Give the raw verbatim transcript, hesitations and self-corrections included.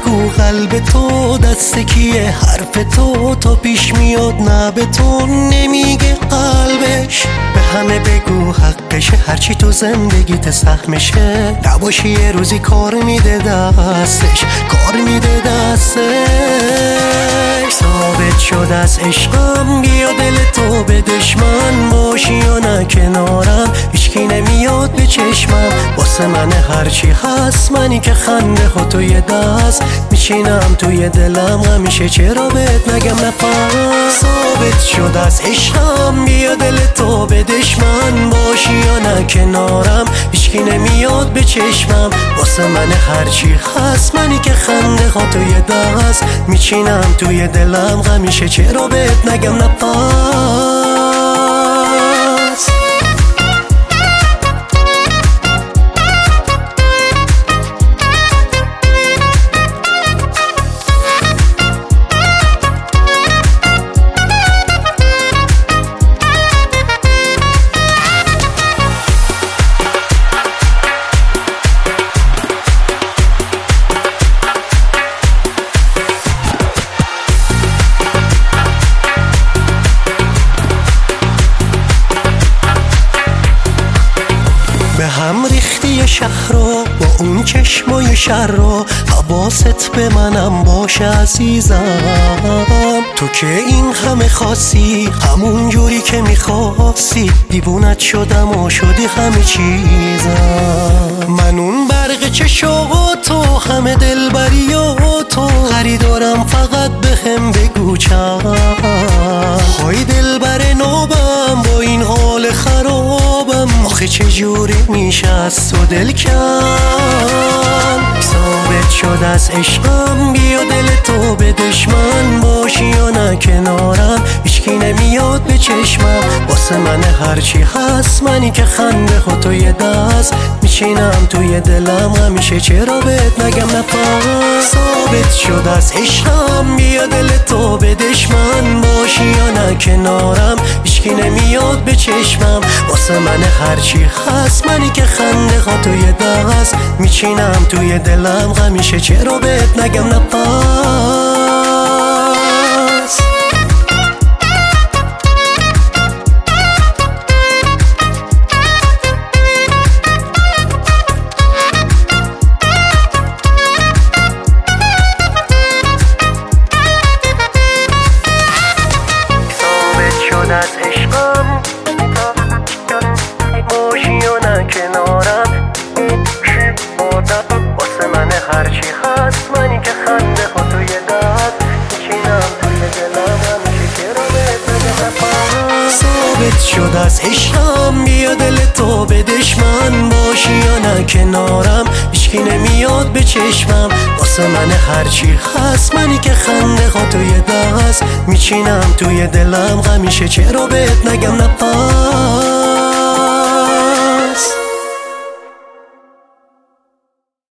بگو قلب تو دست کیه، حرف تو تا پیش میاد نه به تو نمیگه قلبش. به همه بگو حقشه، هرچی تو زندگیت سهمشه. نباشی یه روزی کار میده دستش، کار میده دستش. ثابت شد از عشقم، بیا دل تو به دشمن باشی یا نه کنارم، هیچکی نمیاد به چشمم. واسه من هرچی هست منی که خنده ها توی دست میچینم توی دلم همیشه، چرا بهت نگم نفس. ثابت شد از عشقم، بیا دل تو به دشمن باشی یا نه کنارم، هیچکی نمیاد به چشمم. واسه من هرچی هست منی که خنده ها توی دست میچینم توی دلم همیشه، چرا بهت نگم نفس. به هم ریختی شهر رو با اون چشمای شر رو، حواست به منم باشه عزیزم. تو که این همه خاصی همون جوری که میخواستی، دیوونت شدم و شدی همه چیزم. من اون برق چشم تو همه دلبری و تو خریدارم، فقط به هم بگو چند های دلبر نابم با این حال خرابم. آخه چجوری میشه از تو دل کن. ثابت شد از عشقم، بیا دل تو به دشمن باشی یا نه کنارم، هیچکی نمیاد به چشمم. واسه من هرچی هست منی که خنده ها توی دست میچینم توی دلم همیشه، چرا بهت نگم نفس. ثابت شد از عشقم، بیا دل تو به دشمن باشی یا نه کنارم، هیچکی نمیاد به چشمم. واسه من هرچی هست منی که خنده ها توی دست میچینم توی دلم همیشه، چرا بهت نگم نفس. از عشقم باشی یا نه کنارم، واسه من هرچی هست منی که خنده ها توی دست میچینم توی دلم همیشه، چرا بهت نگم نفس. ثابت شد از عشقم، بیا دل تو به دشمن باشی یا نه کنارم، هیچکی نمیاد به چشمم. واسه من هرچی هست منی که خنده ها توی دست میچینم توی دلم همیشه، چرا بهت نگم نفس.